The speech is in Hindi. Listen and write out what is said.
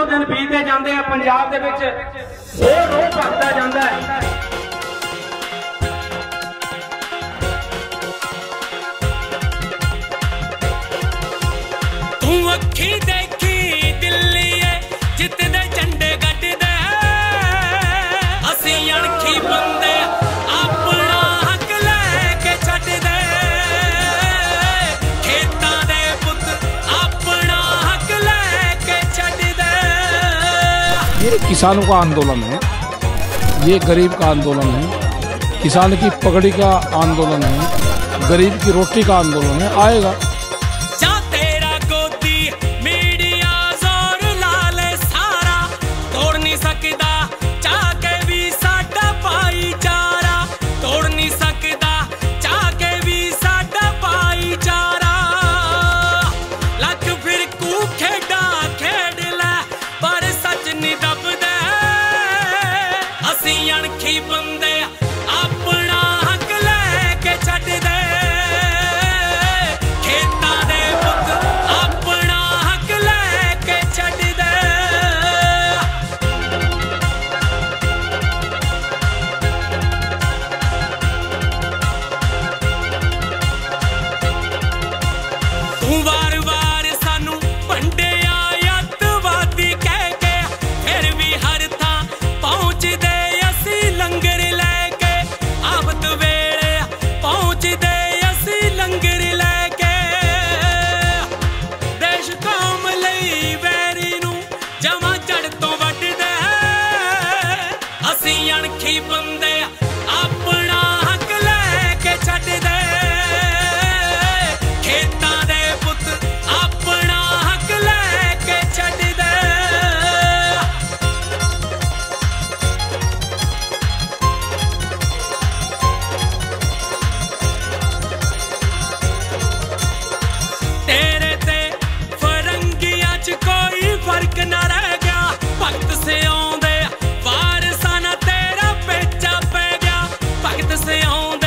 दिन बीतते जाते हैं पंजाब दे विच होर रोह भरता जाता है। तू अखी देखी दिल्ली है जितने झंडे गड्डदे असी अणखी बंदे अपना हक लैके छड्डदे खेतां दे पुत अपना हक लैके छड्डदे। ये किसानों का आंदोलन है, ये गरीब का आंदोलन है, किसान की पगड़ी का आंदोलन है, गरीब की रोटी का आंदोलन है। आएगा अणखी बंदे अपना हक लैके छड्डदे खेतां दे पुत अपना हक लैके छड्डदे। तू वार वार सानू भंडिया अतवादी कह के फिर भी हर थां पहुंचदे लंगर लैके आफत वेले पहुंचदे असी लंगर लैके देश कौम लई वैरी नूं जमा जड़ तो वड्डदे असी अणखी बंदे अपना हक लैके छड्डदे खेतां दे पुत अपना हक लैके छड्डदे। तेरे ते फरंगियां च कोई फर्क ना रह गया भगत से आउंदे वारसा ना तेरा पेचा पै गया भगत से आउंदे